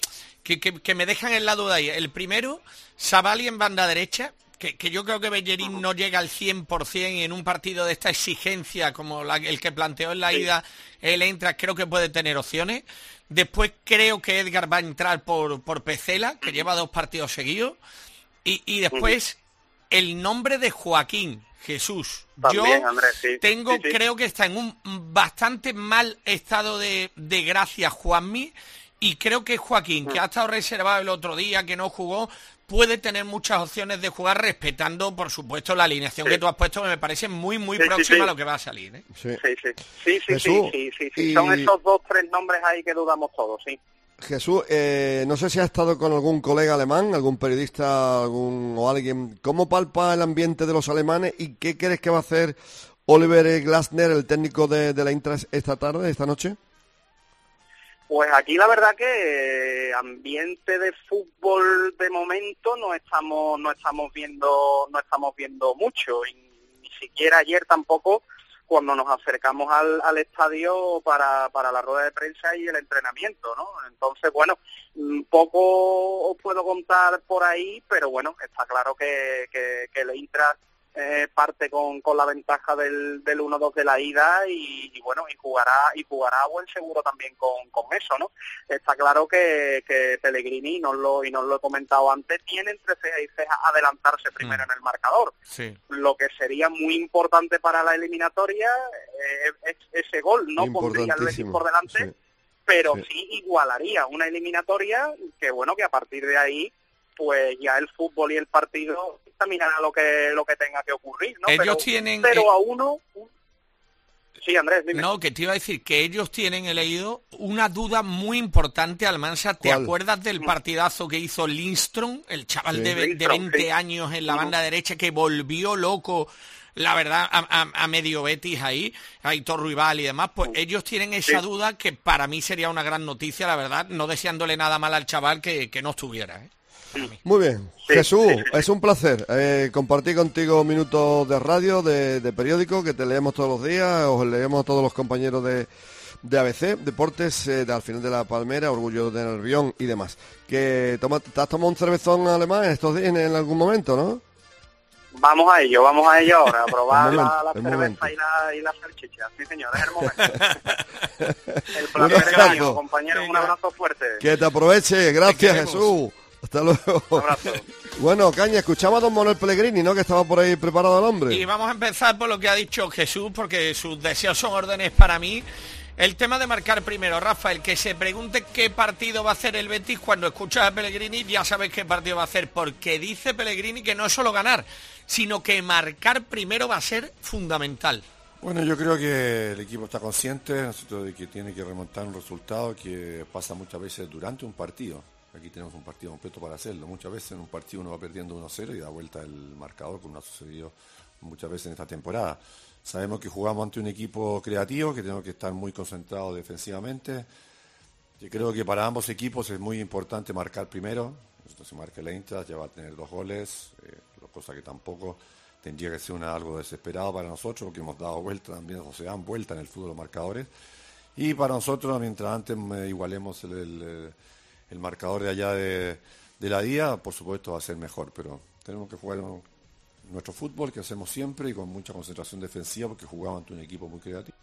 me dejan en la duda ahí. El primero, Savali en banda derecha, que yo creo que Bellerín no llega al 100% y en un partido de esta exigencia como el que planteó en la ida el Eintracht, creo que puede tener opciones. Después creo que Edgar va a entrar por Pesela, que lleva 2 partidos seguidos. Y después el nombre de Joaquín Jesús. También, yo Andrés, sí. Creo que está en un bastante mal estado de gracia Juanmi, y creo que Joaquín, que ha estado reservado el otro día, que no jugó, puede tener muchas opciones de jugar, respetando, por supuesto, la alineación que tú has puesto, que me parece muy próxima a lo que va a salir, ¿eh? Sí. Son esos 2-3 nombres ahí que dudamos todos, sí. Jesús, no sé si has estado con algún colega alemán, algún periodista, o alguien. ¿Cómo palpa el ambiente de los alemanes y qué crees que va a hacer Oliver Glasner, el técnico de la Eintracht, esta noche? Pues aquí la verdad que ambiente de fútbol de momento no estamos viendo mucho, y ni siquiera ayer tampoco, cuando nos acercamos al estadio para la rueda de prensa y el entrenamiento, ¿no? Entonces, bueno, poco os puedo contar por ahí, pero bueno, está claro que el Eintracht parte con la ventaja del 1-2 de la ida y bueno, y jugará a buen seguro también con eso, ¿no? Está claro que Pellegrini, y nos lo he comentado antes, tiene entre ceja y ceja adelantarse primero en el marcador. Sí. Lo que sería muy importante para la eliminatoria es ese gol, no pondría al Betis por delante, sí, pero sí igualaría una eliminatoria que bueno, que a partir de ahí pues ya el fútbol y el partido examinará lo que tenga que ocurrir, ¿no? Ellos tienen 0-1. Sí, Andrés, dime. No, que te iba a decir que ellos tienen, he leído, una duda muy importante, Almansa. ¿Te acuerdas del partidazo que hizo Lindström, el chaval de 20 años en la banda derecha, que volvió loco, la verdad, a medio Betis ahí, a Aitor Ruibal y demás? Pues ellos tienen esa duda, que para mí sería una gran noticia, la verdad, no deseándole nada mal al chaval que no estuviera, ¿eh? Muy bien, Sí, Jesús, sí, sí. es un placer compartir contigo minutos de radio, de periódico, que te leemos todos los días, os leemos todos los compañeros de ABC, Deportes, al final de la Palmera, Orgullo de Nervión y demás. Que ¿te has tomado un cervezón alemán estos días en algún momento, no? Vamos a ello ahora, a probar El momento, la el cerveza momento. y la salchicha. Sí, señor, es el momento. El Un placer es abrazo. mío, compañero, un abrazo fuerte. Que te aproveche, gracias queremos. Jesús. Hasta luego. Un abrazo. Bueno, Caña, escuchamos a don Manuel Pellegrini, ¿no? Que estaba por ahí preparado el hombre. Y vamos a empezar por lo que ha dicho Jesús, porque sus deseos son órdenes para mí. El tema de marcar primero, Rafa, el que se pregunte qué partido va a hacer el Betis, cuando escuchas a Pellegrini ya sabes qué partido va a hacer, porque dice Pellegrini que no es solo ganar, sino que marcar primero va a ser fundamental. Bueno, yo creo que el equipo está consciente, ¿no es cierto?, de que tiene que remontar un resultado que pasa muchas veces durante un partido. Aquí tenemos un partido completo para hacerlo. Muchas veces en un partido uno va perdiendo 1-0 y da vuelta el marcador, como ha sucedido muchas veces en esta temporada. Sabemos que jugamos ante un equipo creativo, que tenemos que estar muy concentrados defensivamente. Yo creo que para ambos equipos es muy importante marcar primero. Entonces, se marca el Eintracht, ya va a tener 2 goles, cosa que tampoco tendría que ser algo desesperado para nosotros, porque hemos dado vuelta también, o se dan vuelta en el fútbol los marcadores. Y para nosotros, mientras antes igualemos el marcador de allá de la día, por supuesto va a ser mejor, pero tenemos que jugar nuestro fútbol que hacemos siempre y con mucha concentración defensiva, porque jugamos ante un equipo muy creativo.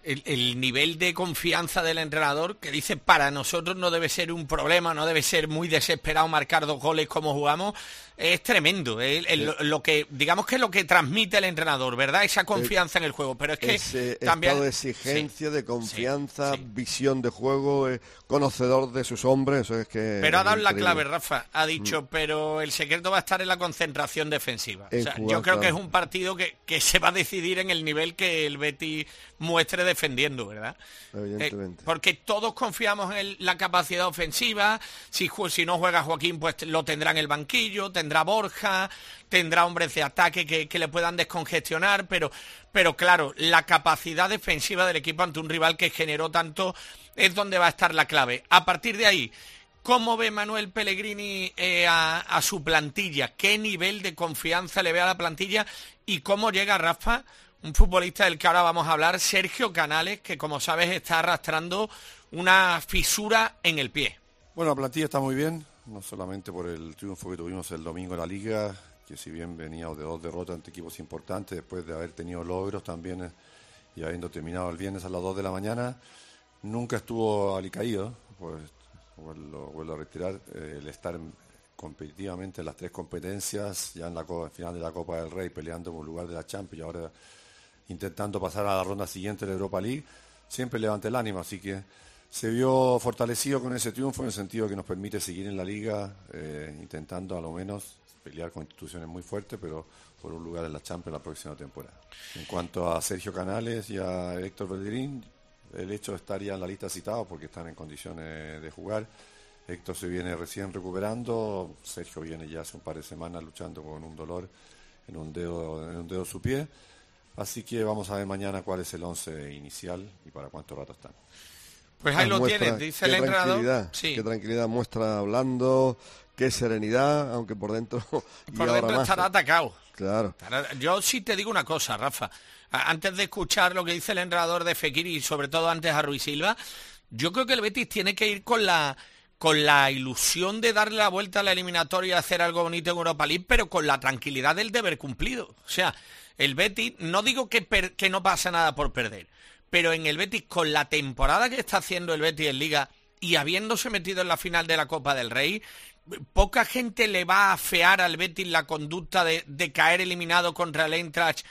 El nivel de confianza del entrenador, que dice para nosotros no debe ser un problema, no debe ser muy desesperado marcar 2 goles como jugamos, es tremendo. Lo que digamos que es lo que transmite el entrenador, ¿verdad? Esa confianza en el juego, pero es que ese también estado de exigencia, sí, de confianza, visión de juego, conocedor de sus hombres, eso es que... Pero ha dado la increíble. clave, Rafa, ha dicho, pero el secreto va a estar en la concentración defensiva. O sea, Jugar, yo creo que es claro. un partido que se va a decidir en el nivel que el Betis muestre defendiendo, ¿verdad? Evidentemente. Porque todos confiamos en la capacidad ofensiva. Si no juega Joaquín, pues lo tendrá en el banquillo, tendrá Borja, tendrá hombres de ataque que le puedan descongestionar, pero claro, la capacidad defensiva del equipo ante un rival que generó tanto es donde va a estar la clave. A partir de ahí, ¿cómo ve Manuel Pellegrini a su plantilla? ¿Qué nivel de confianza le ve a la plantilla? ¿Y cómo llega, Rafa, un futbolista del que ahora vamos a hablar, Sergio Canales, que como sabes está arrastrando una fisura en el pie? Bueno, la plantilla está muy bien, no solamente por el triunfo que tuvimos el domingo en la Liga, que si bien veníamos de 2 derrotas ante equipos importantes, después de haber tenido logros también y habiendo terminado el viernes a las 2 de la mañana, nunca estuvo alicaído, pues vuelvo a retirar, el estar competitivamente en las 3 competencias, ya en la final de la Copa del Rey, peleando por el lugar de la Champions y ahora intentando pasar a la ronda siguiente de la Europa League, siempre levanta el ánimo, así que se vio fortalecido con ese triunfo en el sentido que nos permite seguir en la Liga, intentando a lo menos pelear con instituciones muy fuertes, pero por un lugar en la Champions la próxima temporada. En cuanto a Sergio Canales y a Héctor Bellerín, el hecho de estar ya en la lista citado porque están en condiciones de jugar. Héctor se viene recién recuperando, Sergio viene ya hace un par de semanas luchando con un dolor en un dedo de su pie. Así que vamos a ver mañana cuál es el 11 inicial y para cuánto rato están. Pues ahí lo tienes, dice el entrenador. Sí. Qué tranquilidad muestra hablando, qué serenidad, aunque por dentro y por ahora dentro más. estará atacado. Claro. Yo sí te digo una cosa, Rafa. Antes de escuchar lo que dice el entrenador de Fekir y sobre todo antes a Ruiz Silva, yo creo que el Betis tiene que ir con la ilusión de darle la vuelta a la eliminatoria y hacer algo bonito en Europa League, pero con la tranquilidad del deber cumplido. O sea, el Betis, no digo que no pasa nada por perder, pero en el Betis, con la temporada que está haciendo el Betis en Liga y habiéndose metido en la final de la Copa del Rey, poca gente le va a afear al Betis la conducta de caer eliminado contra el Eintracht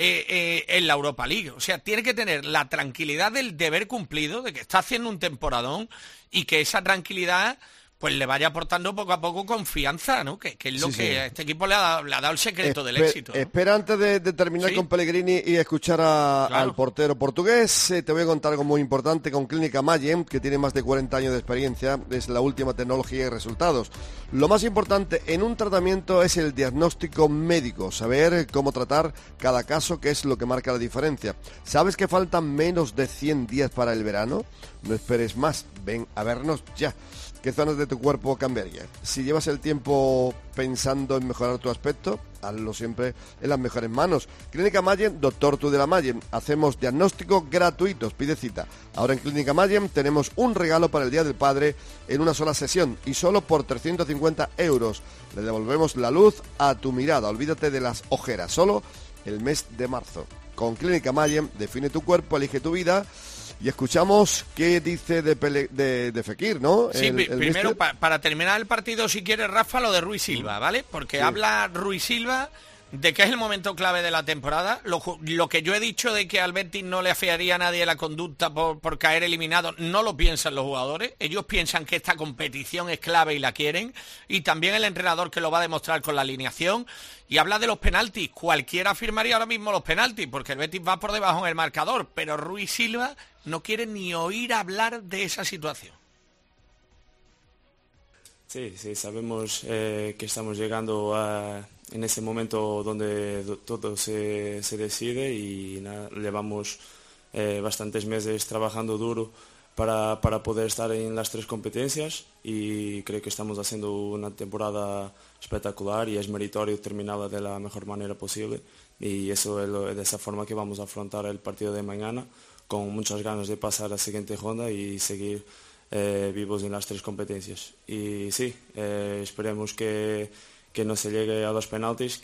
en la Europa League. O sea, tiene que tener la tranquilidad del deber cumplido, de que está haciendo un temporadón y que esa tranquilidad pues le vaya aportando poco a poco confianza, ¿no? Que es lo que a este equipo le ha dado el secreto del éxito, ¿no? Espera, antes de terminar con Pellegrini y escuchar al portero portugués, te voy a contar algo muy importante con Clínica Mayem, que tiene más de 40 años de experiencia, es la última tecnología y resultados. Lo más importante en un tratamiento es el diagnóstico médico, saber cómo tratar cada caso, que es lo que marca la diferencia. ¿Sabes que faltan menos de 100 días para el verano? No esperes más, ven a vernos ya. ¿Qué zonas de tu cuerpo cambiarías? Si llevas el tiempo pensando en mejorar tu aspecto, hazlo siempre en las mejores manos. Clínica Mayen, Dr. Tudela Mayen. Hacemos diagnósticos gratuitos, pide cita. Ahora en Clínica Mayen tenemos un regalo para el Día del Padre en una sola sesión y solo por 350 €. Le devolvemos la luz a tu mirada. Olvídate de las ojeras, solo el mes de marzo. Con Clínica Mayen, define tu cuerpo, elige tu vida. Y escuchamos qué dice de Fekir, ¿no? Sí, primero, para terminar el partido, si quieres, Rafa, lo de Ruiz Silva, ¿vale? Porque habla Ruiz Silva de que es el momento clave de la temporada. Lo que yo he dicho de que al Betis no le afearía a nadie la conducta por caer eliminado, no lo piensan los jugadores. Ellos piensan que esta competición es clave y la quieren. Y también el entrenador, que lo va a demostrar con la alineación. Y habla de los penaltis. Cualquiera firmaría ahora mismo los penaltis, porque el Betis va por debajo en el marcador. Pero Ruiz Silva no quiere ni oír hablar de esa situación. Sí, sabemos que estamos llegando en ese momento donde todo se decide y llevamos bastantes meses trabajando duro para poder estar en las 3 competencias y creo que estamos haciendo una temporada espectacular y es meritorio terminarla de la mejor manera posible y eso es de esa forma que vamos a afrontar el partido de mañana con muchas ganas de pasar a la siguiente ronda y seguir vivos en las 3 competencias. Y sí, esperemos que no se llegue a los penaltis,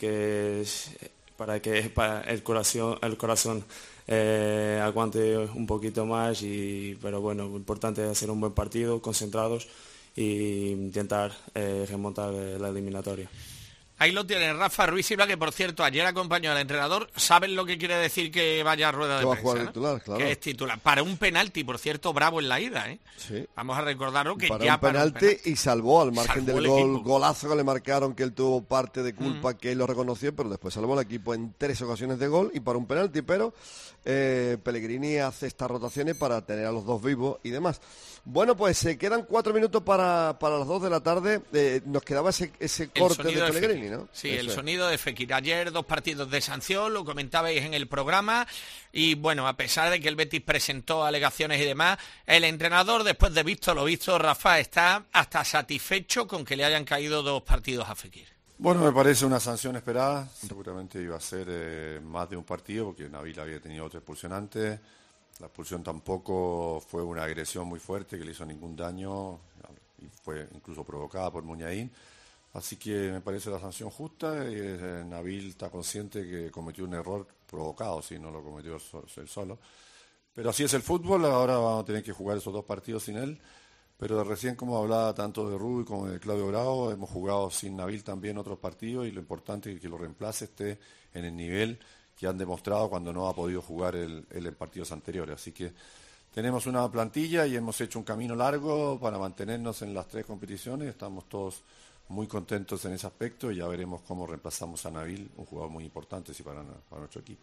para que el corazón aguante un poquito más. Pero bueno, lo importante es hacer un buen partido, concentrados e intentar remontar la eliminatoria. Ahí lo tienen, Rafa Ruiz Silva, que por cierto ayer acompañó al entrenador. ¿Saben lo que quiere decir que vaya a rueda de prensa? Va a jugar titular, claro. Que es titular. Para un penalti, por cierto, bravo en la ida, ¿eh? Sí. Vamos a recordarlo que para ya un penalti y salvó al margen del golazo que le marcaron, que él tuvo parte de culpa, que él lo reconoció, pero después salvó al equipo en 3 ocasiones de gol y para un penalti, pero Pellegrini hace estas rotaciones para tener a los dos vivos y demás. Bueno, pues se quedan 4 minutos para las 2 de la tarde. Nos quedaba ese corte de Pellegrini, ¿no? Sí, eso el sonido de Fekir. Ayer 2 partidos de sanción, lo comentabais en el programa. Y bueno, a pesar de que el Betis presentó alegaciones y demás, el entrenador, después de visto lo visto, Rafa, está hasta satisfecho con que le hayan caído 2 partidos a Fekir. Bueno, me parece una sanción esperada. Seguramente iba a ser más de un partido, porque Nabil había tenido otra expulsión antes. La expulsión tampoco fue una agresión muy fuerte que le hizo ningún daño y fue incluso provocada por Muñain. Así que me parece la sanción justa y Nabil está consciente que cometió un error provocado, si no lo cometió él solo. Pero así es el fútbol, ahora vamos a tener que jugar esos 2 partidos sin él. Pero recién, como hablaba tanto de Rubí como de Claudio Bravo, hemos jugado sin Nabil también otros partidos y lo importante es que lo reemplace esté en el nivel que han demostrado cuando no ha podido jugar él en partidos anteriores. Así que tenemos una plantilla y hemos hecho un camino largo para mantenernos en las 3 competiciones. Estamos todos muy contentos en ese aspecto y ya veremos cómo reemplazamos a Nabil, un jugador muy importante para nuestro equipo.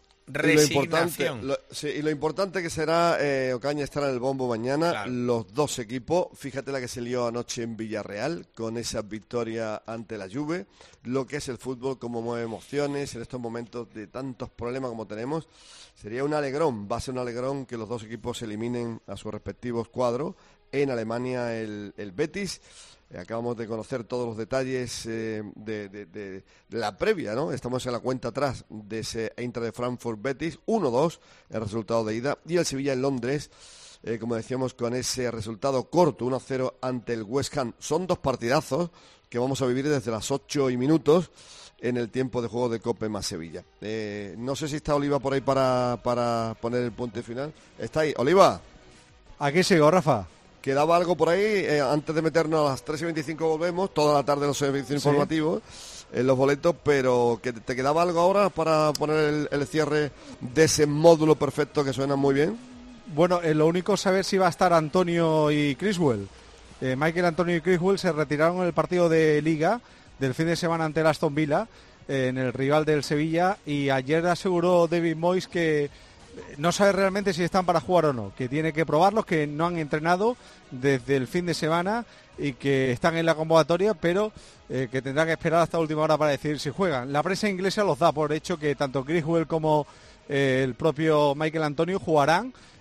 Y lo importante que será, Ocaña estará en el bombo mañana, claro. Los 2 equipos, fíjate la que se lió anoche en Villarreal, con esa victoria ante la Juve, lo que es el fútbol, cómo mueve emociones en estos momentos de tantos problemas como tenemos, sería un alegrón, va a ser un alegrón que los 2 equipos se eliminen a sus respectivos cuadros, en Alemania el Betis. Acabamos de conocer todos los detalles de la previa, ¿no? Estamos en la cuenta atrás de ese Eintracht de Frankfurt Betis, 1-2 el resultado de ida, y el Sevilla en Londres, como decíamos, con ese resultado corto, 1-0 ante el West Ham. Son 2 partidazos que vamos a vivir desde las 8:00 en el tiempo de juego de Cope más Sevilla. No sé si está Oliva por ahí para poner el punto final. ¿Está ahí? ¿Oliva? Aquí sigo, Rafa. Quedaba algo por ahí, antes de meternos a las 3:25 volvemos, toda la tarde los servicios informativos, los boletos, pero que ¿te quedaba algo ahora para poner el cierre de ese módulo perfecto que suena muy bien? Bueno, lo único es saber si va a estar Antonio y Criswell. Michael Antonio y Criswell se retiraron en el partido de Liga del fin de semana ante el Aston Villa, en el rival del Sevilla, y ayer aseguró David Moyes que no sabe realmente si están para jugar o no, que tiene que probarlos, que no han entrenado desde el fin de semana y que están en la convocatoria, pero que tendrá que esperar hasta última hora para decidir si juegan. La prensa inglesa los da por hecho que tanto Criswell como el propio Michael Antonio jugarán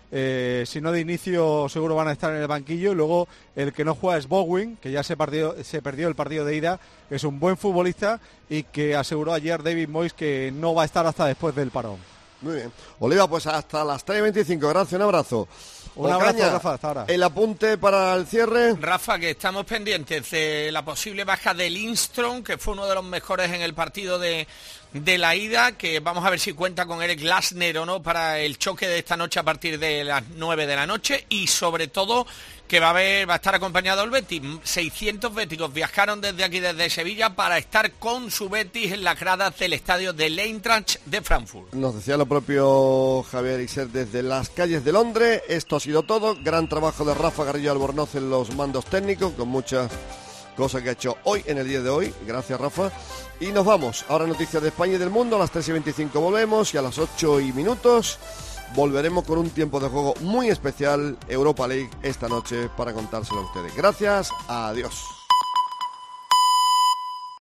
si no de inicio seguro van a estar en el banquillo, y luego el que no juega es Bowen, que ya se perdió el partido de ida, es un buen futbolista y que aseguró ayer David Moyes que no va a estar hasta después del parón. Muy bien. Oliva, pues hasta las 3:25. Gracias, un abrazo. Un abrazo, Rafa, hasta ahora. El apunte para el cierre. Rafa, que estamos pendientes de la posible baja de Lindström, que fue uno de los mejores en el partido de la ida, que vamos a ver si cuenta con Eric Lassner o no para el choque de esta noche a partir de las 9 de la noche, y sobre todo que va a estar acompañado el Betis. 600 béticos viajaron desde Sevilla para estar con su Betis en las gradas del estadio del Eintracht de Frankfurt. Nos decía lo propio Javier Isser desde las calles de Londres. Esto ha sido todo. Gran trabajo de Rafa Garrillo Albornoz en los mandos técnicos, con muchas cosas que ha hecho hoy, en el día de hoy. Gracias, Rafa. Y nos vamos. Ahora noticias de España y del mundo. A las 3:25 volvemos, y a las 8:00 volveremos con un tiempo de juego muy especial, Europa League, esta noche, para contárselo a ustedes. Gracias, adiós.